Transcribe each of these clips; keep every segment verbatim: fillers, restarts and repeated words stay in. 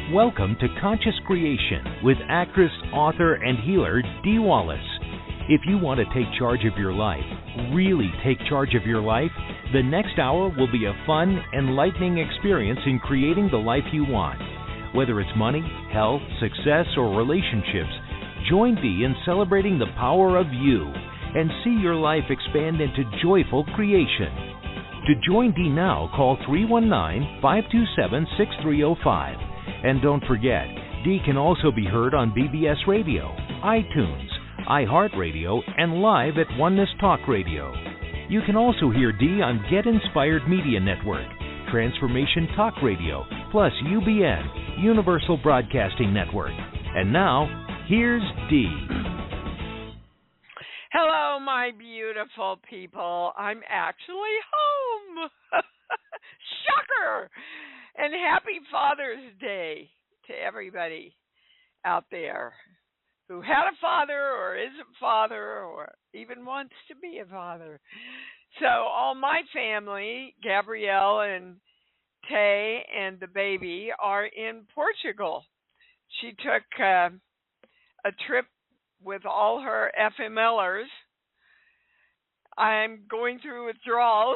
Welcome to Conscious Creation with actress, author, and healer Dee Wallace. If you want to take charge of your life, really take charge of your life, the next hour will be a fun, enlightening experience in creating the life you want. Whether it's money, health, success, or relationships, join Dee in celebrating the power of you and see your life expand into joyful creation. To join Dee now, call three one nine, five two seven, six three zero five. And don't forget, Dee can also be heard on B B S Radio, iTunes, iHeartRadio, and live at Oneness Talk Radio. You can also hear Dee on Get Inspired Media Network, Transformation Talk Radio, plus U B N, Universal Broadcasting Network. And now, here's Dee. Hello, my beautiful people. I'm actually home. Shocker! And happy Father's Day to everybody out there who had a father or is a father or even wants to be a father. So all my family, Gabrielle and Tay and the baby, are in Portugal. She took uh, a trip with all her F M Lers. I'm going through withdrawals.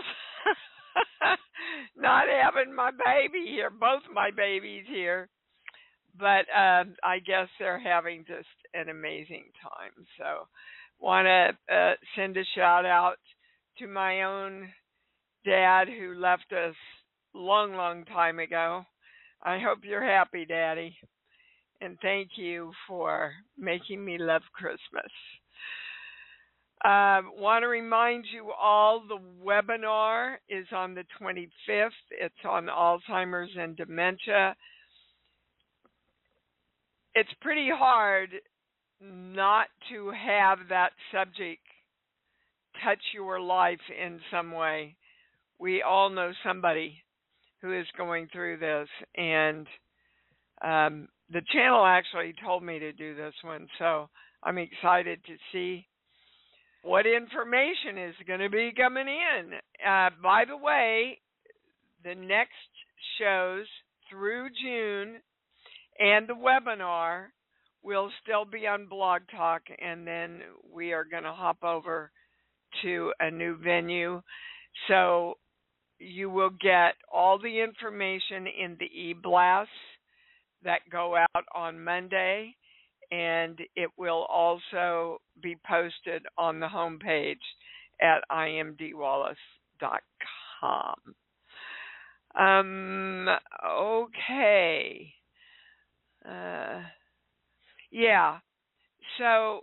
Not having my baby here, both my babies here. But uh, I guess they're having just an amazing time. So want to uh, send a shout out to my own dad who left us long, long time ago. I hope you're happy, Daddy. And thank you for making me love Christmas. I uh, want to remind you all the webinar is on the twenty-fifth. It's on Alzheimer's and dementia. It's pretty hard not to have that subject touch your life in some way. We all know somebody who is going through this, and um, the channel actually told me to do this one, so I'm excited to see what information is going to be coming in. Uh, by the way, the next shows through June and the webinar will still be on Blog Talk, and then we are going to hop over to a new venue. So you will get all the information in the e-blasts that go out on Monday, and it will also be posted on the homepage at I am dee wallace dot com. Um, okay. Uh, yeah. So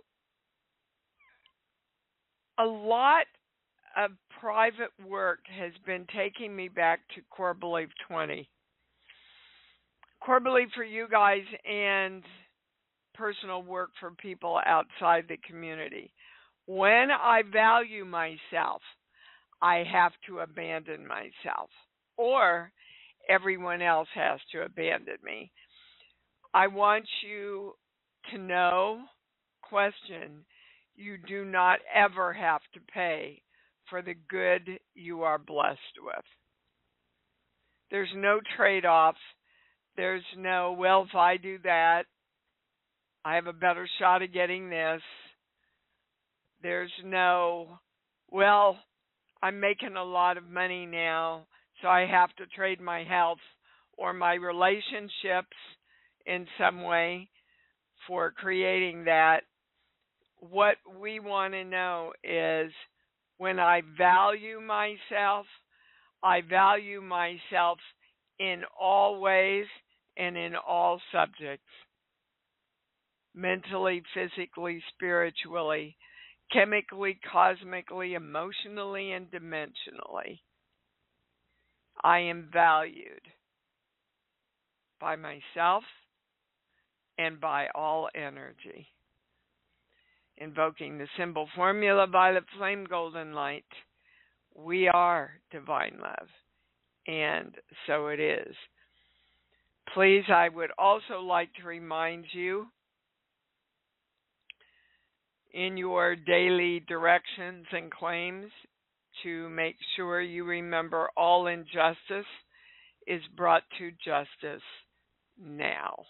a lot of private work has been taking me back to Core Belief twenty. Core Belief for you guys and personal work for people outside the community. When I value myself, I have to abandon myself, or everyone else has to abandon me. I want you to know, question, you do not ever have to pay for the good you are blessed with. There's no trade-off. There's no, well, if I do that, I have a better shot of getting this. There's no, well, I'm making a lot of money now, so I have to trade my health or my relationships in some way for creating that. What we want to know is when I value myself, I value myself in all ways and in all subjects. Mentally, physically, spiritually, chemically, cosmically, emotionally, and dimensionally. I am valued by myself and by all energy. Invoking the symbol formula, violet flame, golden light, we are divine love, and so it is. Please, I would also like to remind you in your daily directions and claims to make sure you remember all injustice is brought to justice now.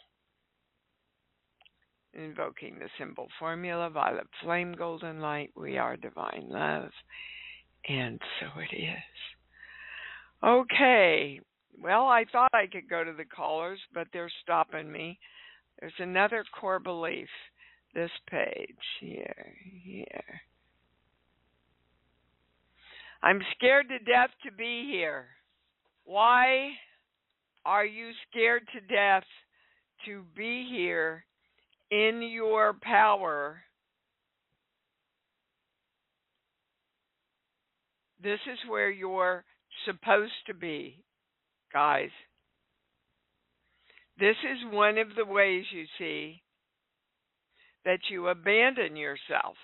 Invoking the symbol formula, violet flame, golden light, we are divine love. And so it is. Okay. Well, I thought I could go to the callers, but they're stopping me. There's another core belief. This page here, here. I'm scared to death to be here. Why are you scared to death to be here in your power? This is where you're supposed to be, guys. This is one of the ways, you see, that you abandon yourself.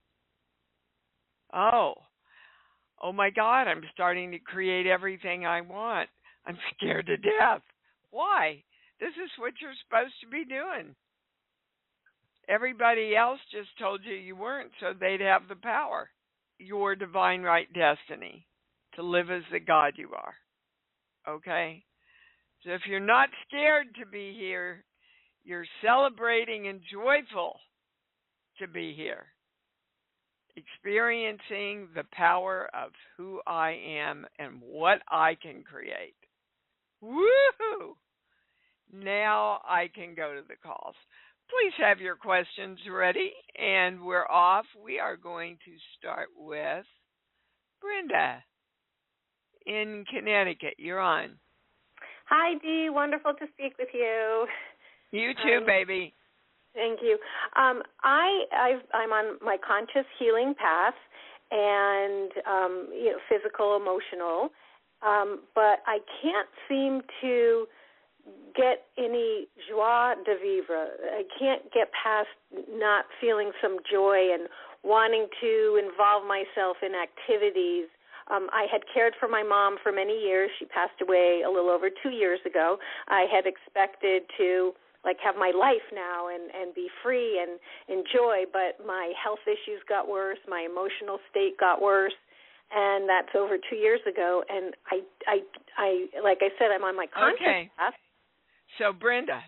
Oh, oh my God, I'm starting to create everything I want. I'm scared to death. Why? This is what you're supposed to be doing. Everybody else just told you you weren't, so they'd have the power. Your divine right destiny to live as the God you are. Okay? So if you're not scared to be here, you're celebrating and joyful to be here, experiencing the power of who I am and what I can create. Woohoo! Now I can go to the calls. Please have your questions ready, and we're off. We are going to start with Brenda in Connecticut. You're on. Hi, Dee. Wonderful to speak with you. You too, um, baby. Thank you. Um, I, I've, I'm on my conscious healing path, and um, you know, physical, emotional, um, but I can't seem to get any joie de vivre. I can't get past not feeling some joy and wanting to involve myself in activities. Um, I had cared for my mom for many years. She passed away a little over two years ago. I had expected to like have my life now and, and be free and enjoy, but my health issues got worse, my emotional state got worse, and that's over two years ago. And I, I, I like I said, I'm on my conscious okay. path. So, Brenda,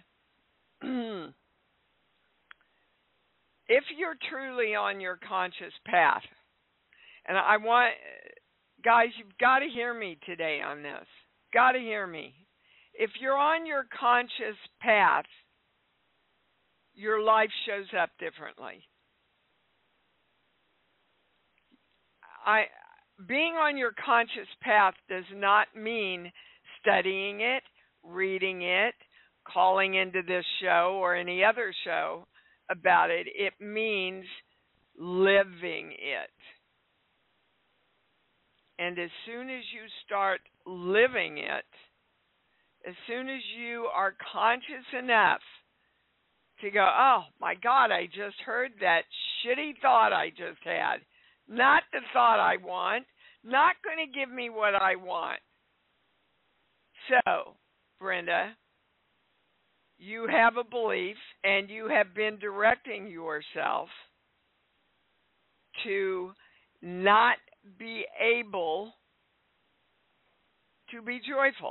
if you're truly on your conscious path, and I want, guys, you've got to hear me today on this. Got to hear me. If you're on your conscious path, your life shows up differently. I, being on your conscious path does not mean studying it, reading it, calling into this show or any other show about it. It means living it. And as soon as you start living it, as soon as you are conscious enough to go, oh, my God, I just heard that shitty thought I just had. Not the thought I want. Not going to give me what I want. So, Brenda, you have a belief and you have been directing yourself to not be able to be joyful.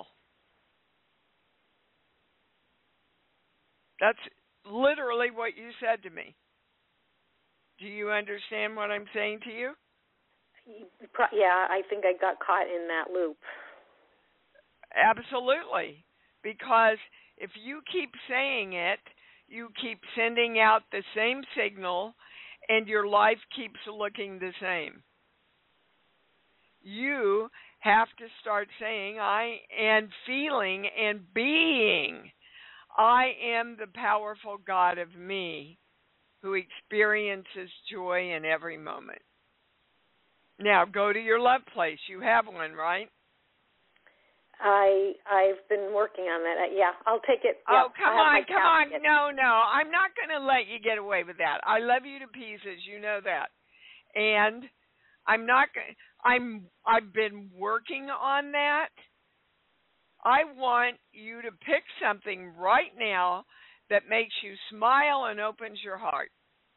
That's literally what you said to me. Do you understand what I'm saying to you? Yeah, I think I got caught in that loop. Absolutely. Because if you keep saying it, you keep sending out the same signal, and your life keeps looking the same. You have to start saying, I am feeling and being. I am the powerful God of me who experiences joy in every moment. Now, go to your love place. You have one, right? I, I've been working on that. Uh, yeah, I'll take it. Yeah, oh, come on, come on. No, no. I'm not going to let you get away with that. I love you to pieces. You know that. And I'm not going I'm I've been working on that. I want you to pick something right now that makes you smile and opens your heart.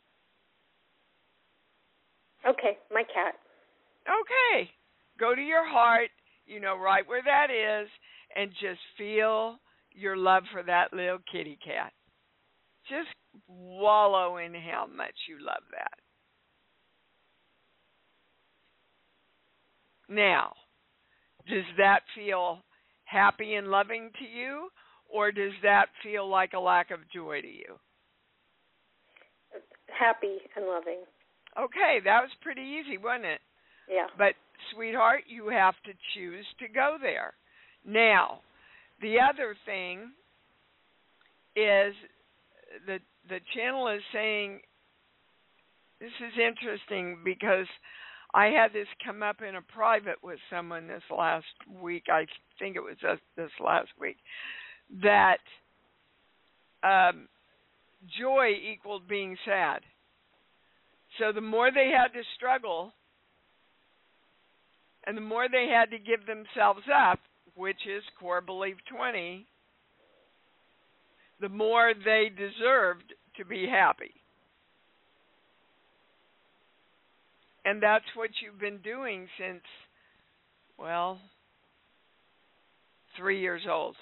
Okay, my cat. Okay. Go to your heart, you know right where that is, and just feel your love for that little kitty cat. Just wallow in how much you love that. Now, does that feel happy and loving to you, or does that feel like a lack of joy to you? Happy and loving. Okay, that was pretty easy, wasn't it? Yeah. But, sweetheart, you have to choose to go there. Now, the other thing is the the channel is saying, this is interesting because I had this come up in a private with someone this last week. I think it was this last week. That um, joy equaled being sad. So the more they had to struggle and the more they had to give themselves up, which is core belief twenty, the more they deserved to be happy. And that's what you've been doing since, well, three years old.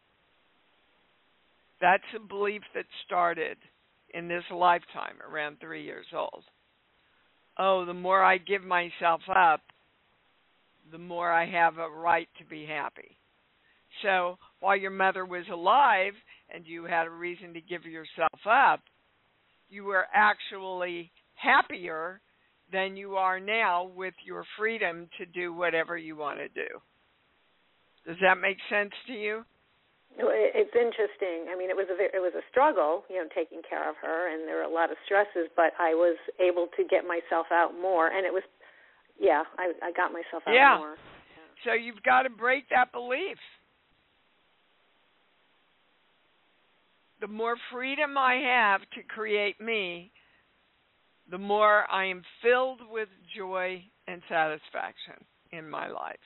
That's a belief that started in this lifetime around three years old. Oh, the more I give myself up, the more I have a right to be happy. So while your mother was alive and you had a reason to give yourself up, you were actually happier than you are now with your freedom to do whatever you want to do. Does that make sense to you? It's interesting. I mean, it was a it was a struggle, you know, taking care of her, and there were a lot of stresses. But I was able to get myself out more, and it was, yeah, I I got myself out yeah. more. Yeah. So you've got to break that belief. The more freedom I have to create me, the more I am filled with joy and satisfaction in my life.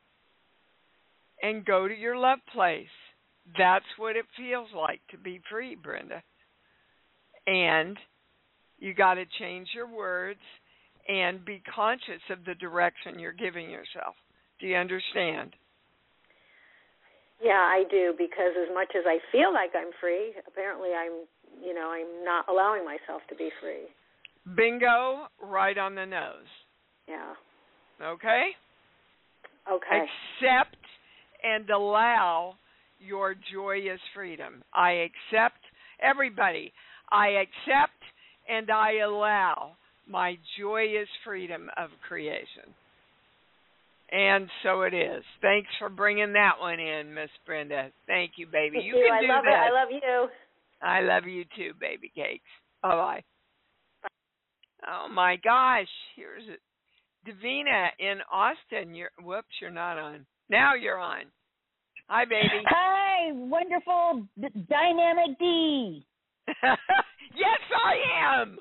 And go to your love place. That's what it feels like to be free, Brenda. And you got to change your words and be conscious of the direction you're giving yourself. Do you understand? Yeah, I do, because as much as I feel like I'm free, apparently I'm, you know, I'm not allowing myself to be free. Bingo, right on the nose. Yeah. Okay? Okay. Accept and allow your joyous freedom. I accept, everybody, I accept and I allow my joyous freedom of creation. And so it is. Thanks for bringing that one in, Miss Brenda. Thank you, baby. Thank you you. can I do love this. it. I love you. I love you too, baby cakes. Bye-bye. Oh, my gosh. Here's it. Davina in Austin. You're, whoops, you're not on. Now you're on. Hi, baby. Hi, wonderful d- dynamic D. Yes, I am.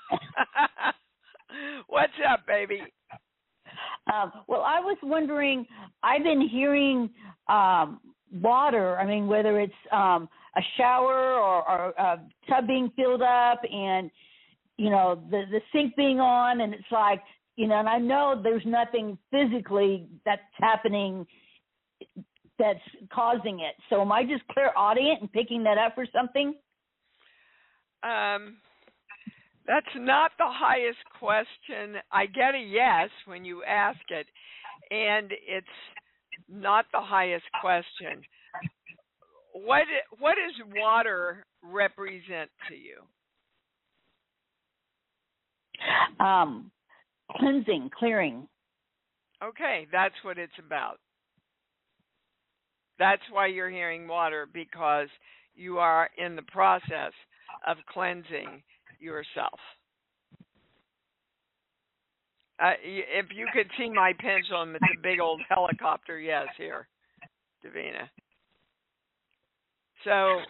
What's up, baby? Um, well, I was wondering, I've been hearing um, water, I mean, whether it's um, a shower or, or a tub being filled up and, you know, the, the sink being on, and it's like, you know, and I know there's nothing physically that's happening that's causing it. So am I just clairaudient and picking that up for something? Um, that's not the highest question. I get a yes when you ask it, and it's not the highest question. What what does water represent to you? Um, cleansing, clearing. Okay, that's what it's about. That's why you're hearing water, because you are in the process of cleansing yourself. Uh, if you could see my pendulum, it's a big old helicopter yes here, Davina. So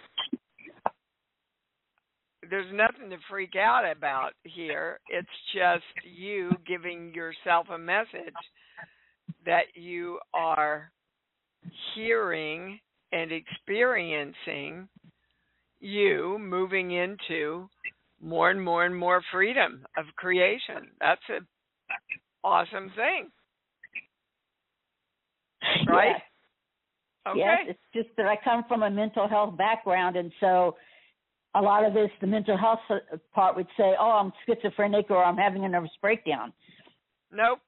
there's nothing to freak out about here. It's just you giving yourself a message that you are hearing and experiencing you moving into more and more and more freedom of creation. That's an awesome thing. Right? Okay. Yes, it's just that I come from a mental health background, and so a lot of this, the mental health part would say, oh, I'm schizophrenic or I'm having a nervous breakdown. Nope.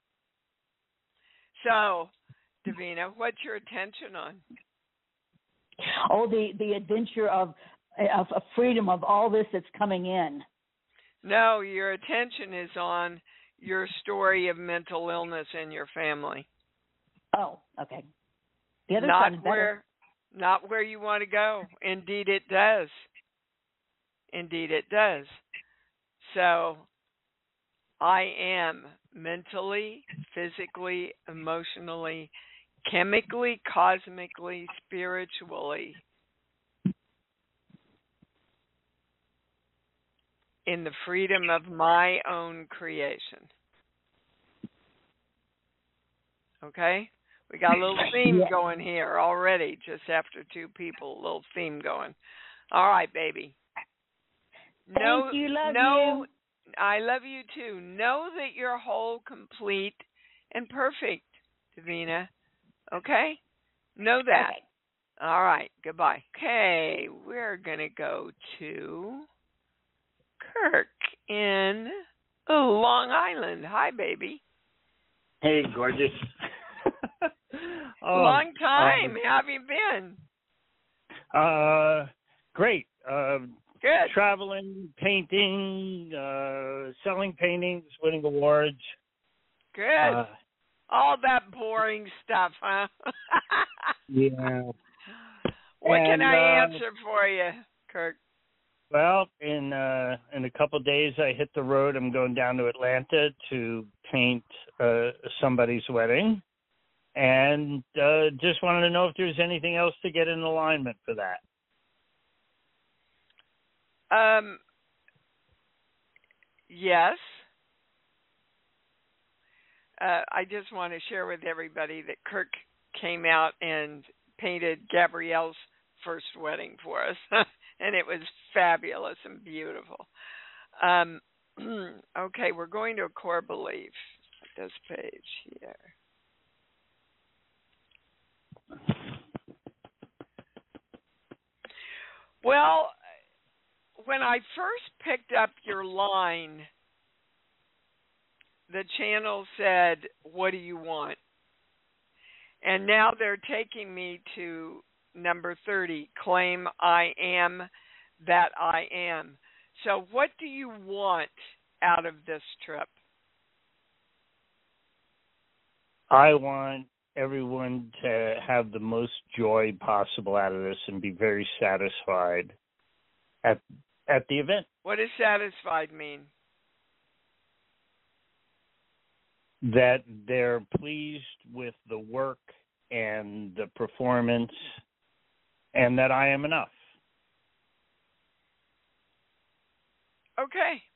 So, Davina, what's your attention on? Oh, the, the adventure of, of of freedom of all this that's coming in. No, your attention is on your story of mental illness in your family. Oh, okay. The other not side is better. where, not where you want to go. Indeed, it does. Indeed, it does. So, I am mentally, physically, emotionally, chemically, cosmically, spiritually in the freedom of my own creation. Okay? We got a little theme Yeah. going here already, just after two people, a little theme going. All right, baby. Thank know, you. Love know, you. I love you too. Know that you're whole, complete, and perfect, Davina. Okay? Know that. Okay. All right. Goodbye. Okay, we're going to go to Kirk in Long Island. Hi, baby. Hey, gorgeous. um, Long time. Um, How have you been? uh, great. Uh, Good. traveling, painting, uh, selling paintings, winning awards. Good. Uh, All that boring stuff, huh? yeah. What And, can I uh, answer for you, Kirk? Well, in uh, in a couple of days, I hit the road. I'm going down to Atlanta to paint uh, somebody's wedding, and uh, just wanted to know if there's anything else to get in alignment for that. Um. Yes. Uh, I just want to share with everybody that Kirk came out and painted Gabrielle's first wedding for us, and it was fabulous and beautiful. Um, okay, we're going to a core belief. This page here. Well, when I first picked up your line, the channel said, "What do you want?" And now they're taking me to number thirty, claim I am that I am. So what do you want out of this trip? I want everyone to have the most joy possible out of this and be very satisfied at at the event. What does satisfied mean? That they're pleased with the work and the performance, and that I am enough. Okay.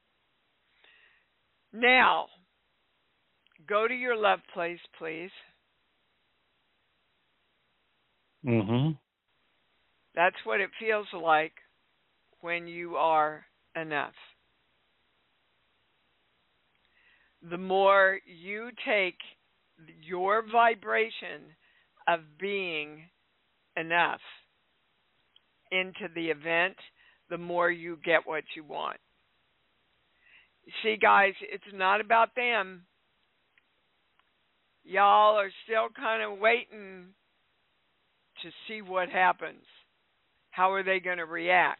Now, go to your love place, please. Mm-hmm. That's what it feels like when you are enough. The more you take your vibration of being enough into the event, the more you get what you want. See, guys, it's not about them. Y'all are still kind of waiting to see what happens. How are they going to react?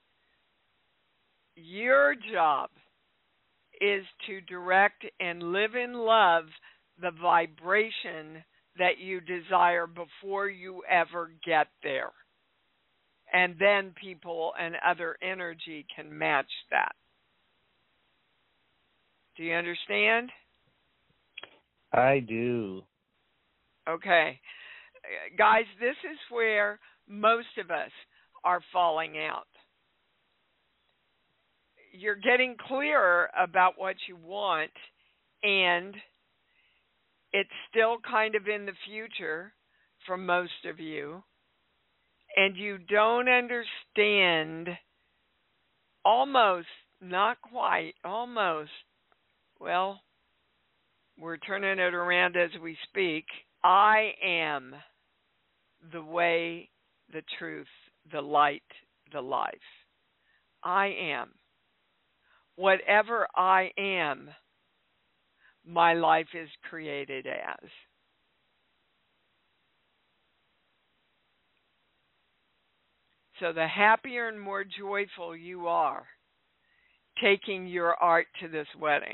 Your job is to direct and live in love the vibration that you desire before you ever get there. And then people and other energy can match that. Do you understand? I do. Okay. Guys, this is where most of us are falling out. You're getting clearer about what you want, and it's still kind of in the future for most of you, and you don't understand, almost, not quite, almost, well, we're turning it around as we speak. I am the way, the truth, the light, the life. I am. Whatever I am, my life is created as. So the happier and more joyful you are taking your art to this wedding,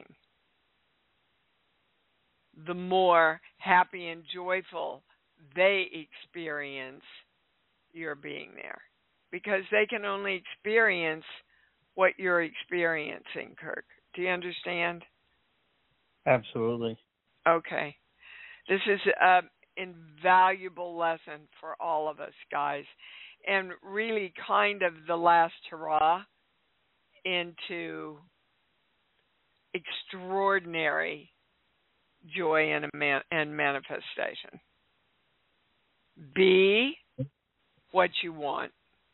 the more happy and joyful they experience your being there. Because they can only experience what you're experiencing, Kirk. Do you understand? Absolutely. Okay. This is an invaluable lesson for all of us, guys, and really kind of the last hurrah into extraordinary joy and, man- and manifestation. Be what you want.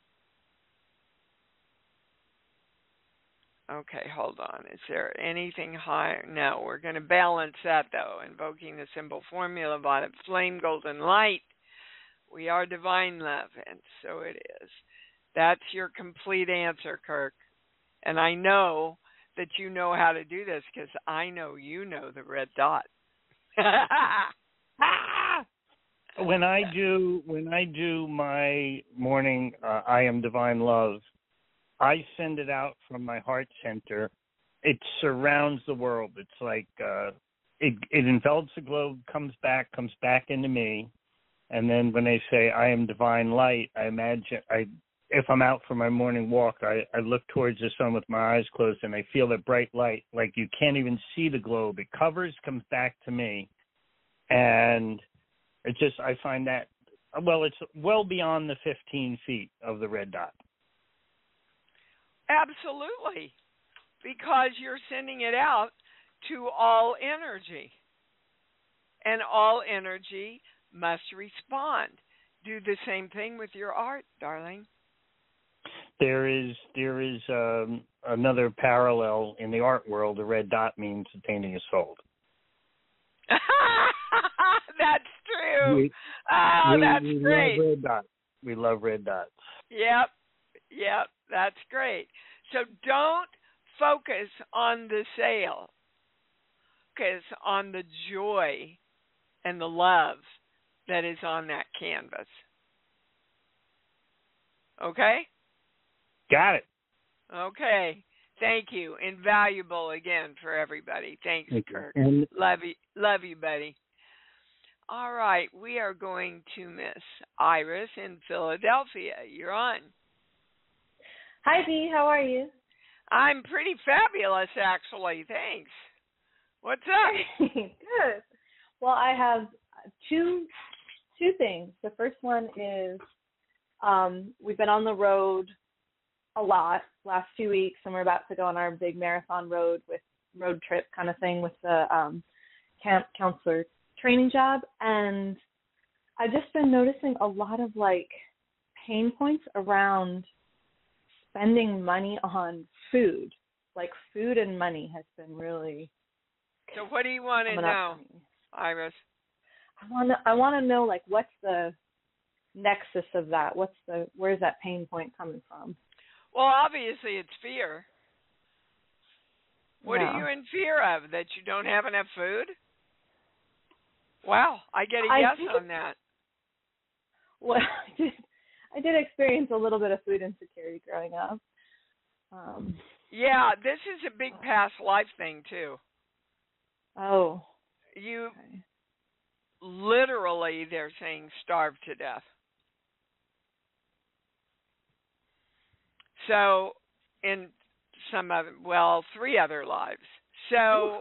Okay, hold on. Is there anything higher? No, we're going to balance that, though. Invoking the symbol formula, violet flame, golden light. We are divine love, and so it is. That's your complete answer, Kirk. And I know that you know how to do this because I know you know the red dot. when I do when I do my morning uh, I am divine love, I send it out from my heart center. It surrounds the world. It's like uh, it it envelops the globe, comes back, comes back into me, and then when they say I am divine light, I imagine I. If I'm out for my morning walk, I, I look towards the sun with my eyes closed, and I feel that bright light, like you can't even see the globe. It covers, comes back to me, and it just, I find that, well, it's well beyond the fifteen feet of the red dot. Absolutely, because you're sending it out to all energy, and all energy must respond. Do the same thing with your art, darling. There is there is um, another parallel in the art world. The red dot means the painting is sold. That's true. We, oh, we, that's we great. Love red dots. We love red dots. Yep, yep, that's great. So don't focus on the sale. Focus on the joy and the love that is on that canvas. Okay? Got it. Okay. Thank you. Invaluable again for everybody. Thanks, Thank Kirk. you. Love you. Love you, buddy. All right. We are going to Miss Iris in Philadelphia. You're on. Hi, Dee. How are you? I'm pretty fabulous, actually. Thanks. What's up? Good. Well, I have two two things. The first one is um, we've been on the road a lot last few weeks, and we're about to go on our big marathon road with road trip kind of thing with the um, camp counselor training job. And I've just been noticing a lot of like pain points around spending money on food. Like food and money has been really. So what do you want to know, Iris? I want to. I want to know like what's the nexus of that? What's the where's that pain point coming from? Well, obviously it's fear. What yeah. are you in fear of? That you don't have enough food? Wow, I get a I yes did, on that. Well, I did, I did experience a little bit of food insecurity growing up. Um, yeah, this is a big past life thing too. Oh. You okay. literally, they're saying, starve to death. So, in some of, well, three other lives. So,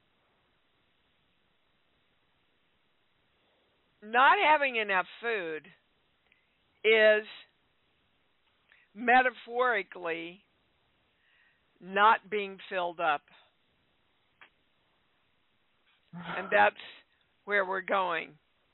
Ooh. Not having enough food is metaphorically not being filled up. And that's where we're going.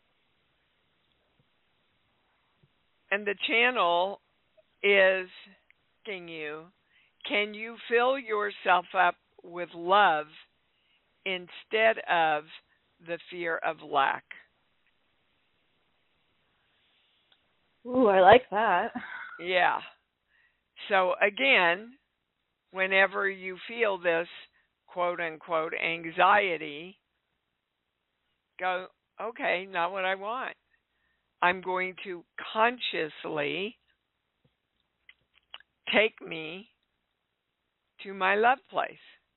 And the channel is asking you, can you fill yourself up with love instead of the fear of lack? Ooh, I like that. Yeah. So again, whenever you feel this quote unquote anxiety, go, okay, not what I want. I'm going to consciously take me to my love place.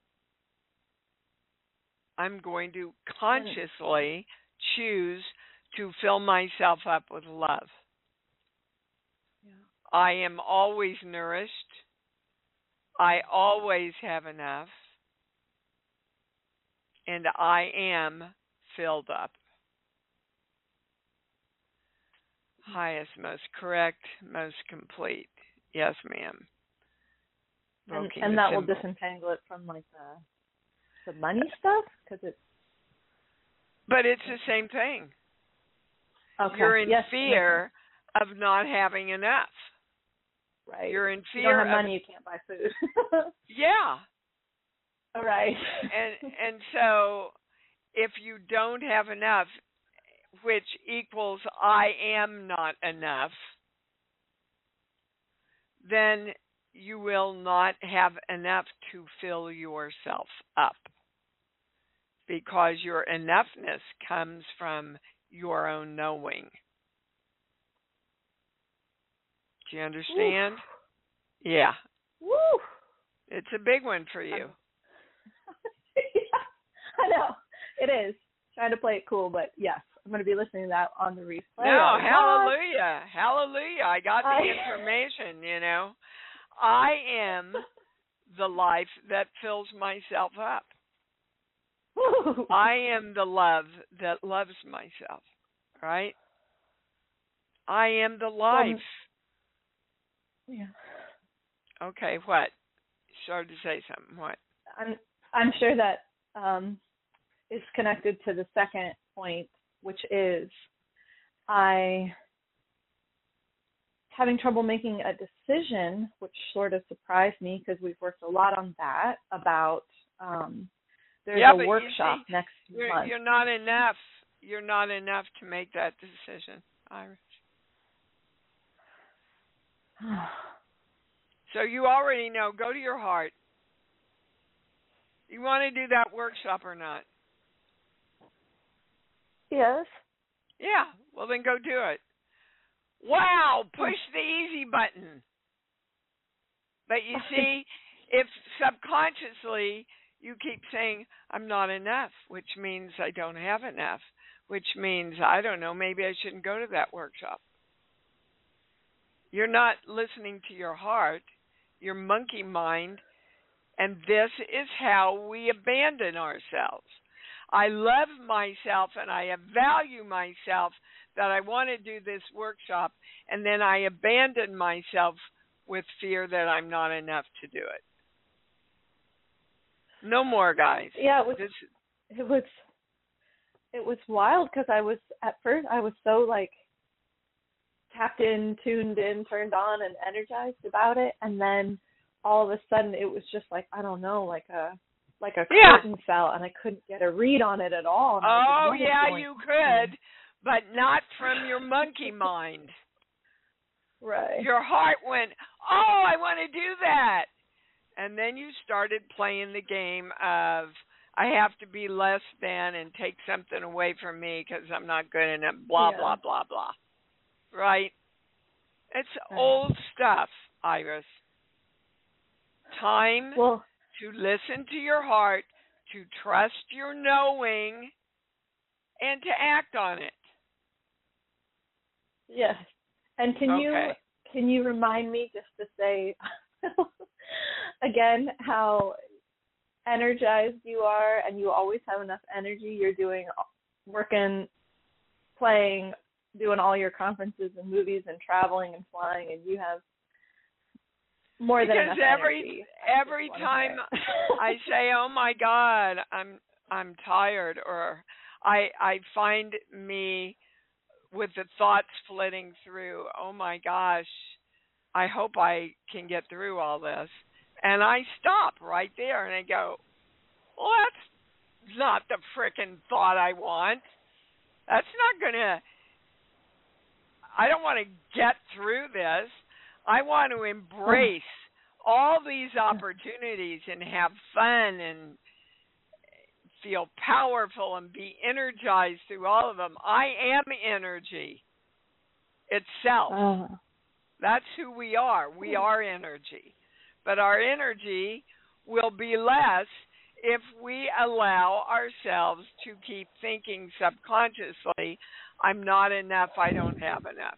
I'm going to consciously choose to fill myself up with love. Yeah. I am always nourished. I always have enough. And I am filled up. Highest, most correct, most complete. Yes, ma'am. And, and that will disentangle it from like the the money stuff, because it's. But it's the same thing. Okay. You're in yes, fear of not having enough. Right. You're in fear. You don't have of, money, you can't buy food. Yeah. All right. and and so if you don't have enough, which equals I am not enough, then you will not have enough to fill yourself up, because your enoughness comes from your own knowing. Do you understand? Woo. Yeah. Woo! It's a big one for you. Yeah, I know. It is. Trying to play it cool, but yes, I'm going to be listening to that on the replay. No, hallelujah. Hallelujah. I got the I... information, you know. I am the life that fills myself up. Woo. I am the love that loves myself, right? I am the life. Um, yeah. Okay, what? Started to say something. What? I'm I'm sure that um, is connected to the second point, which is I having trouble making a decision, which sort of surprised me because we've worked a lot on that. About um, there's yeah, a workshop see, next you're, month. You're not enough. You're not enough to make that decision, Iris. So you already know. Go to your heart. You want to do that workshop or not? Yes. Yeah. Well, then go do it. Wow. Push the easy button. But you see, if subconsciously you keep saying, I'm not enough, which means I don't have enough, which means, I don't know, maybe I shouldn't go to that workshop. You're not listening to your heart, your monkey mind, and this is how we abandon ourselves. I love myself and I value myself that I want to do this workshop, and then I abandon myself with fear that I'm not enough to do it. No more, guys. Yeah, it was. This, it was. It was wild because I was at first I was so like tapped in, tuned in, turned on, and energized about it, and then all of a sudden it was just like, I don't know, like a like a yeah. curtain fell, and I couldn't get a read on it at all. And oh like, yeah, you could, but not from your monkey mind. Right. Your heart went, oh, I want to do that. And then you started playing the game of, I have to be less than and take something away from me because I'm not good enough, blah, yeah. blah, blah, blah. Right? It's right. old stuff, Iris. Time well, to listen to your heart, to trust your knowing, and to act on it. Yes. And can okay. you can you remind me just to say again how energized you are, and you always have enough energy. You're doing working, playing, doing all your conferences and movies and traveling and flying, and you have more because than enough every, energy. Every time I say, "Oh my God, I'm I'm tired," or I I find me with the thoughts flitting through, "Oh my gosh, I hope I can get through all this," and I stop right there and I go, "Well, that's not the frickin' thought I want. That's not gonna. I don't want to get through this. I want to embrace all these opportunities and have fun and feel powerful and be energized through all of them. I am energy itself. Uh, That's who we are. We are energy. But our energy will be less if we allow ourselves to keep thinking subconsciously, I'm not enough, I don't have enough.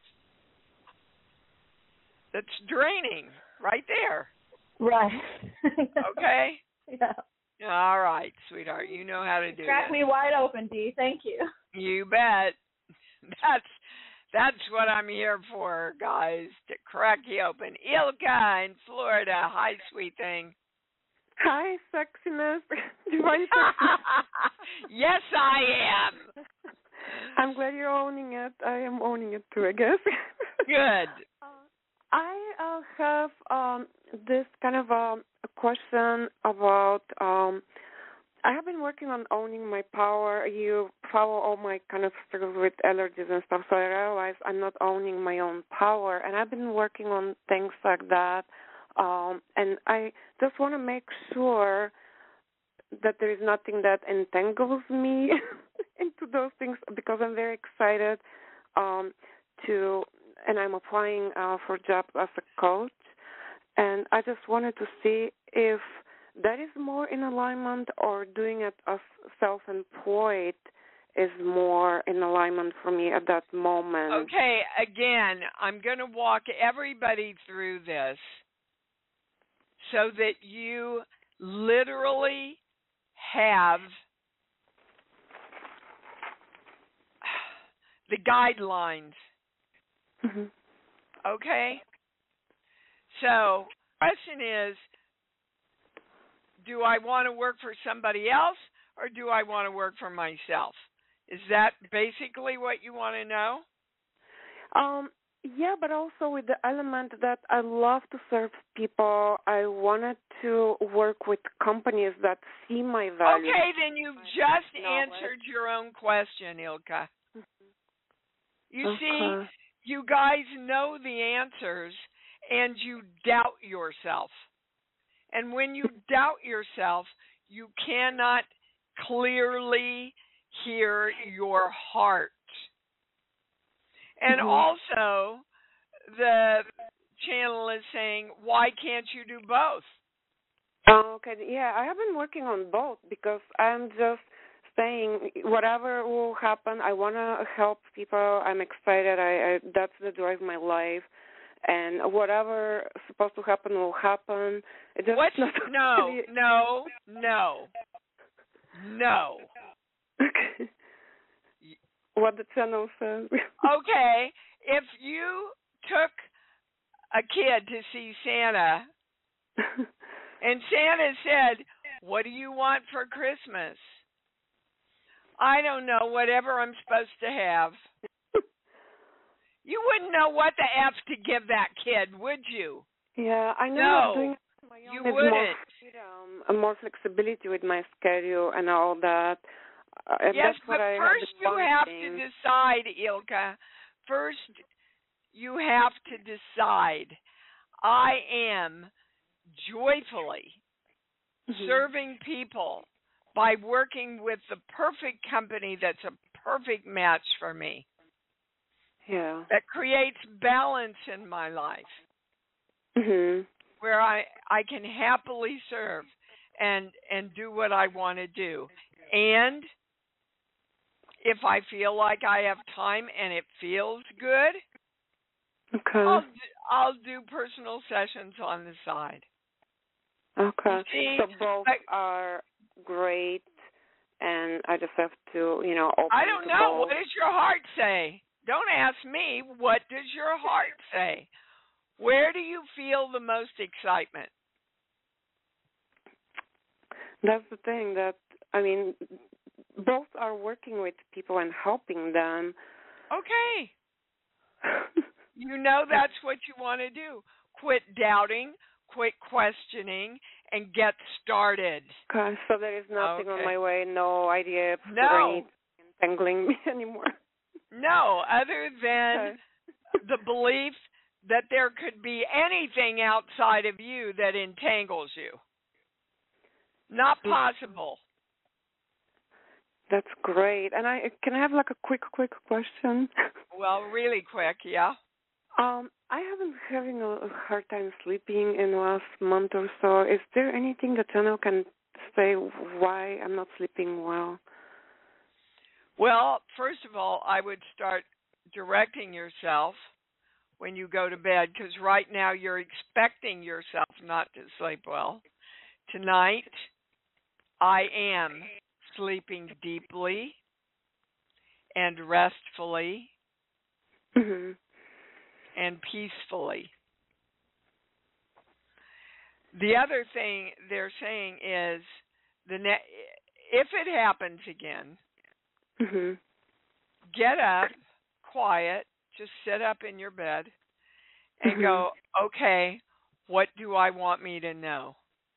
That's draining right there. right. Okay? Yeah. All right, sweetheart. You know how to do it. Crack me wide open, Dee. Thank you. You bet. That's that's what I'm here for, guys, to crack you open. Ilka in Florida. Hi, sweet thing. Hi, sexiness. Divine sexiness. Yes, I am. I'm glad you're owning it. I am owning it too, I guess. Good. I uh, have um, this kind of um, a question about. Um, I have been working on owning my power. You follow all my kind of struggles with allergies and stuff, so I realized I'm not owning my own power, and I've been working on things like that. Um, and I just want to make sure that there is nothing that entangles me into those things, because I'm very excited um, to, and I'm applying uh, for jobs as a coach. And I just wanted to see if that is more in alignment, or doing it as self-employed is more in alignment for me at that moment. Okay, again, I'm going to walk everybody through this so that you literally have the guidelines. Mm-hmm. Okay? So, question is, do I want to work for somebody else, or do I want to work for myself? Is that basically what you want to know? Um, yeah, but also with the element that I love to serve people. I wanted to work with companies that see my value. Okay, then you've just answered your own question, Ilka. You okay. see, you guys know the answers, and you doubt yourself. And when you doubt yourself, you cannot clearly hear your heart. And mm-hmm. also, the channel is saying, why can't you do both? Oh, okay, yeah, I have been working on both, because I'm just saying whatever will happen, I want to help people. I'm excited. I, I that's the drive of my life. And whatever is supposed to happen will happen. It just What's, not no, really... no, no, no. Okay. What the channel says. Okay, if you took a kid to see Santa, and Santa said, what do you want for Christmas? I don't know, whatever I'm supposed to have. You wouldn't know what the F to give that kid, would you? Yeah, I know. No, doing it on my own you is wouldn't. More freedom, and more flexibility with my schedule and all that. Uh, yes, that's but what I first have you have to decide, Ilka. First, you have to decide. I am joyfully mm-hmm. serving people by working with the perfect company that's a perfect match for me. Yeah. That creates balance in my life. Mm-hmm. Where I, I can happily serve and and do what I want to do. And if I feel like I have time and it feels good, okay. I'll, I'll do personal sessions on the side. Okay. See, so both I, are great, and I just have to, you know, open I don't to know. both. What does your heart say? Don't ask me. What does your heart say? Where do you feel the most excitement? That's the thing that, I mean, both are working with people and helping them. Okay. You know that's what you want to do. Quit doubting, quit questioning, and get started. Okay, so there is nothing okay. on my way, no idea no. or entangling me anymore. No, other than okay. the belief that there could be anything outside of you that entangles you. Not possible. That's great. And I can I have like a quick, quick question? Well, really quick, yeah. Um, I have been having a hard time sleeping in the last month or so. Is there anything the channel can say why I'm not sleeping well? Well, first of all, I would start directing yourself when you go to bed, because right now you're expecting yourself not to sleep well. Tonight, I am sleeping deeply and restfully Mm-hmm. and peacefully. The other thing they're saying is, the ne- if it happens again, Mm-hmm. get up, quiet, just sit up in your bed and Mm-hmm. go, okay, what do I want me to know?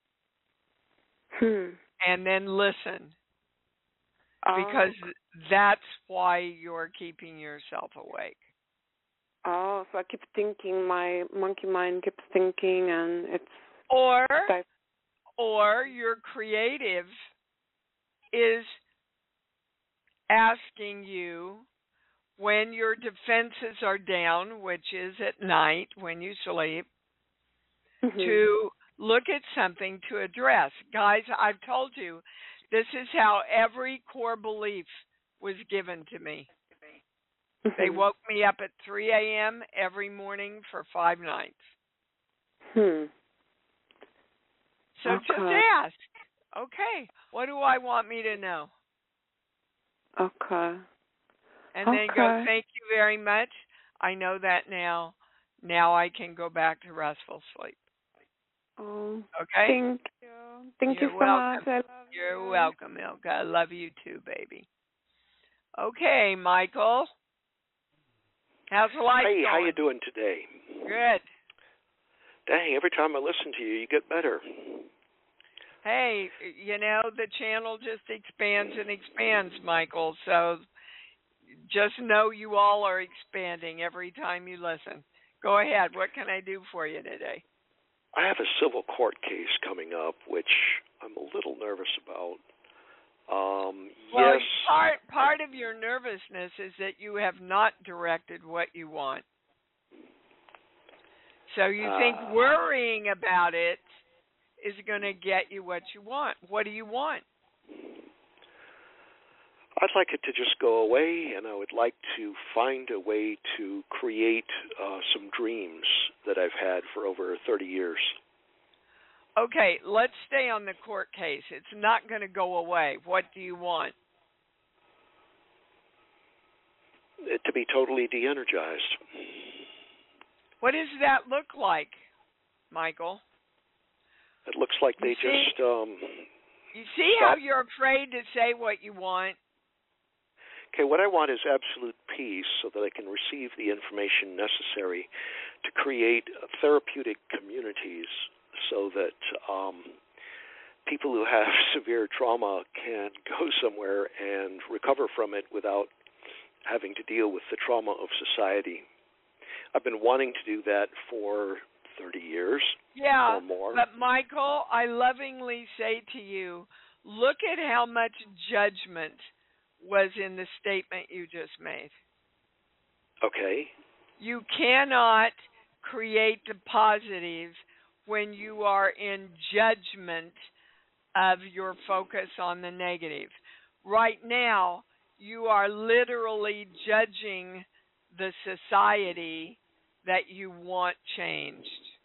Hmm. And then listen, Oh. because that's why you're keeping yourself awake. Oh, so I keep thinking, my monkey mind keeps thinking, and it's Or, like, or your creative is asking you, when your defenses are down, which is at night when you sleep, mm-hmm. to look at something to address. Guys, I've told you, this is how every core belief was given to me. Mm-hmm. They woke me up at three a.m. every morning for five nights. Hmm. So Okay. just ask, okay, what do I want me to know? Okay. And okay. then go, thank you very much. I know that now. Now I can go back to restful sleep. Oh, okay? Thank you. Thank You're you so welcome. much. I love You're you. welcome, Ilka. I love you too, baby. Okay, Michael. How's life Hey, going? how you doing today? Good. Dang, every time I listen to you, you get better. Hey, you know, the channel just expands and expands, Michael. So just know you all are expanding every time you listen. Go ahead. What can I do for you today? I have a civil court case coming up, which I'm a little nervous about. Um, well, yes. part part of your nervousness is that you have not directed what you want. So you uh, think worrying about it is going to get you what you want. What do you want? I'd like it to just go away, and I would like to find a way to create uh, some dreams that I've had for over thirty years. Okay, let's stay on the court case. It's not going to go away. What do you want? It to be totally de-energized. What does that look like, Michael? It looks like you they see, just... Um, you see stop. how you're afraid to say what you want? Okay, what I want is absolute peace so that I can receive the information necessary to create therapeutic communities so that um, people who have severe trauma can go somewhere and recover from it without having to deal with the trauma of society. I've been wanting to do that for thirty years yeah, or more. But Michael, I lovingly say to you, look at how much judgment was in the statement you just made. Okay. You cannot create the positive when you are in judgment of your focus on the negative. Right now, you are literally judging the society that you want changed.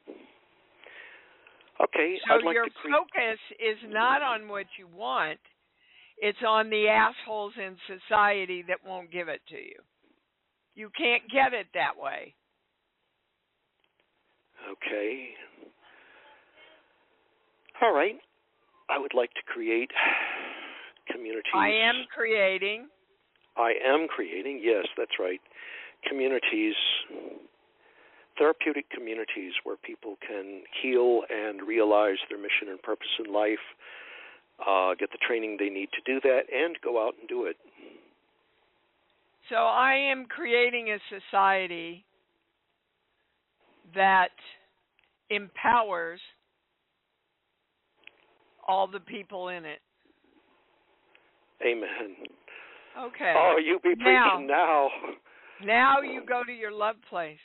Okay, so I'd like your to cre- focus is not on what you want. It's on the assholes in society that won't give it to you. You can't get it that way. Okay. All right. I would like to create communities. I am creating. I am creating, yes, that's right. Communities, therapeutic communities where people can heal and realize their mission and purpose in life, uh, get the training they need to do that, and go out and do it. So I am creating a society that empowers all the people in it. Amen. Okay. Oh, you be preaching now. Now you go to your love place.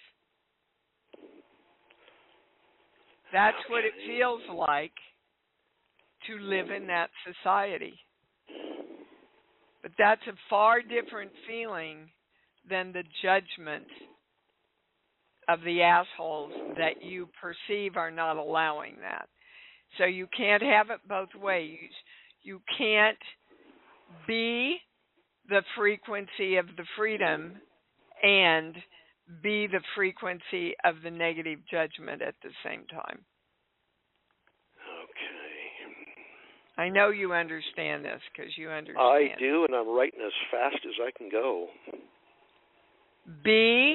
That's okay. what it feels like to live in that society. But that's a far different feeling than the judgment of the assholes that you perceive are not allowing that. So you can't have it both ways. You can't be the frequency of the freedom and be the frequency of the negative judgment at the same time. Okay. I know you understand this because you understand. I do, and I'm writing as fast as I can go. Be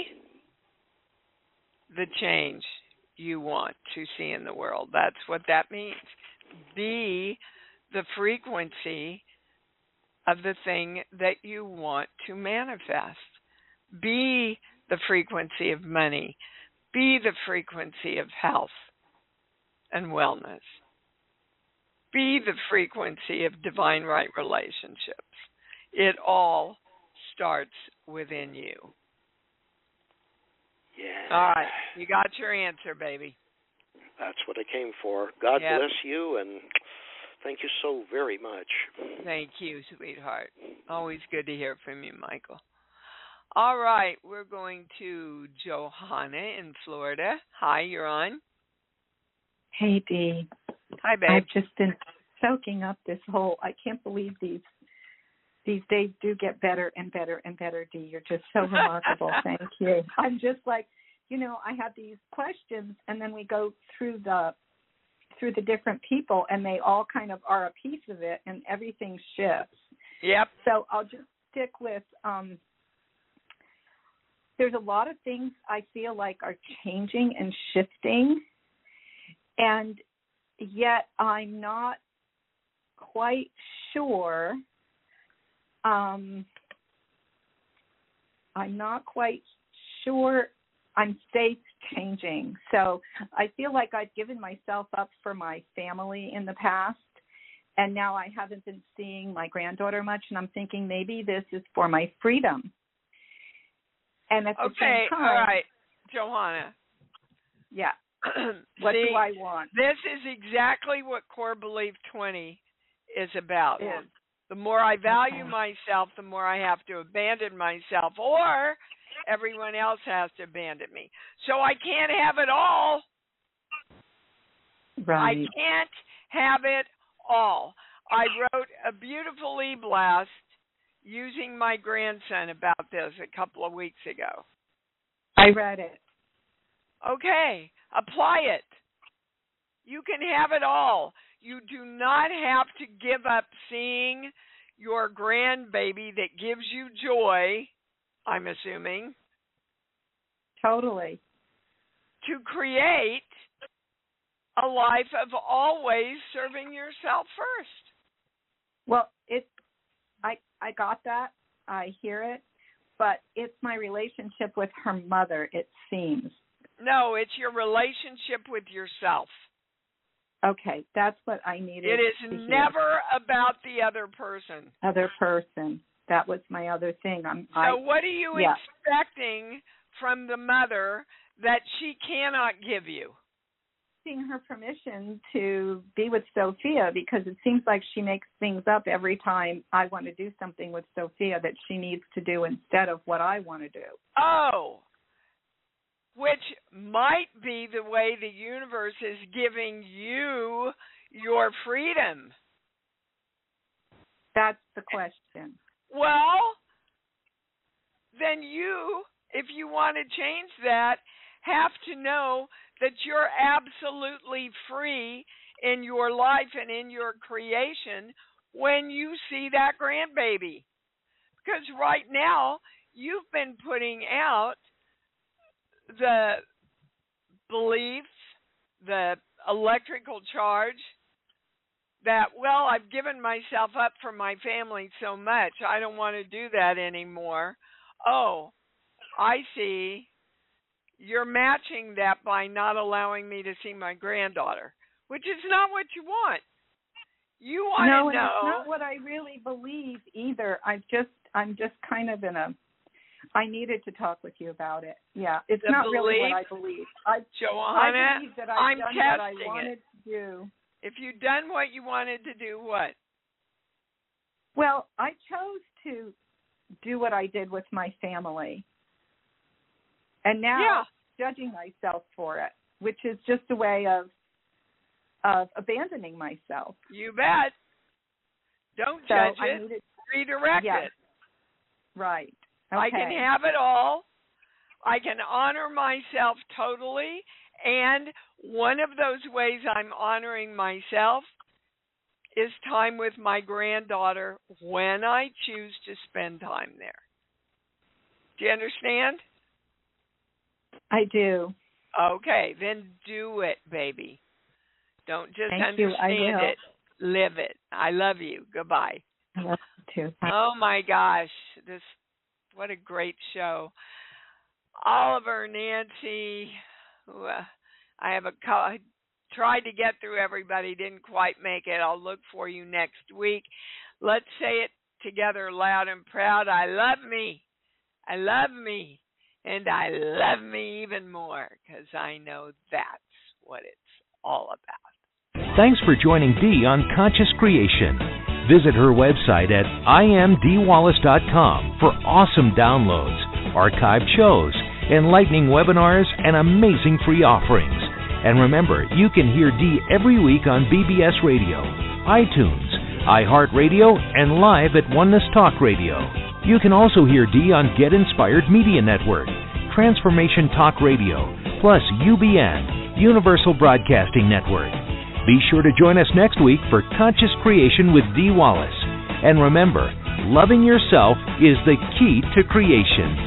the change you want to see in the world. That's what that means. Be the frequency of the thing that you want to manifest. Be the frequency of money. Be the frequency of health and wellness. Be the frequency of divine right relationships. It all starts within you. Yeah. All right. You got your answer, baby. That's what I came for. God yep. bless you, and thank you so very much. Thank you, sweetheart. Always good to hear from you, Michael. All right. We're going to Johanna in Florida. Hi, you're on. Hey, Dee. Hi, babe. I've just been soaking up this whole, I can't believe these these days do get better and better and better, Dee. You're just so remarkable. Thank you. I'm just like, you know, I have these questions, and then we go through the through the different people, and they all kind of are a piece of it, and everything shifts. Yep. So I'll just stick with, um, there's a lot of things I feel like are changing and shifting, and yet I'm not quite sure. Um, I'm not quite sure I'm state changing. So I feel like I've given myself up for my family in the past, and now I haven't been seeing my granddaughter much, and I'm thinking maybe this is for my freedom. And at the okay, same time, all right, Johanna. Yeah. What See, do I want? This is exactly what Core Belief twenty is about. Yeah. The more I value Okay. myself, the more I have to abandon myself, or everyone else has to abandon me. So I can't have it all. Right. I can't have it all. I wrote a beautiful e-blast using my grandson about this a couple of weeks ago. I read it. Okay, apply it. You can have it all. You do not have to give up seeing your grandbaby that gives you joy, I'm assuming. Totally. To create a life of always serving yourself first. Well, it's I I got that. I hear it, but it's my relationship with her mother, it seems. No, it's your relationship with yourself. Okay, that's what I needed. It is to hear. never about the other person. Other person. That was my other thing. I'm. So I, what are you yeah. expecting from the mother that she cannot give you? Asking her permission to be with Sophia, because it seems like she makes things up every time I want to do something with Sophia that she needs to do instead of what I want to do. Oh, which might be the way the universe is giving you your freedom. That's the question. Well, then you, if you want to change that, have to know that you're absolutely free in your life and in your creation when you see that grandbaby. Because right now, you've been putting out the beliefs, the electrical charge that, well, I've given myself up for my family so much, I don't want to do that anymore. Oh, I see. you're matching that by not allowing me to see my granddaughter, which is not what you want. You want no, to know. No, it's not what I really believe either. I just, I'm just kind of in a. I needed to talk with you about it. Yeah, it's the not belief, really what I believe. I, Johanna, I believe that I've I'm done testing what I wanted it. to do. If you'd done what you wanted to do, what? Well, I chose to do what I did with my family. And now yeah. judging myself for it, which is just a way of of abandoning myself. You bet. Don't so judge I it. Needed, redirect yes. it. Right. Okay. I can have it all. I can honor myself totally. And one of those ways I'm honoring myself is time with my granddaughter when I choose to spend time there. Do you understand? I do. Okay, then do it, baby. Don't just Thank understand you. I will. it. Live it. I love you. Goodbye. I love you too. Bye. Oh my gosh, this what a great show. Oliver, Nancy, ooh, uh, I have a I tried to get through everybody, didn't quite make it. I'll look for you next week. Let's say it together loud and proud. I love me. I love me. And I love me even more because I know that's what it's all about. Thanks for joining Dee on Conscious Creation. Visit her website at I am dee wallace dot com for awesome downloads, archived shows, enlightening webinars, and amazing free offerings. And remember, you can hear Dee every week on B B S Radio, iTunes, iHeartRadio, and live at Oneness Talk Radio. You can also hear Dee on Get Inspired Media Network, Transformation Talk Radio, plus U B N, Universal Broadcasting Network. Be sure to join us next week for Conscious Creation with Dee Wallace. And remember, loving yourself is the key to creation.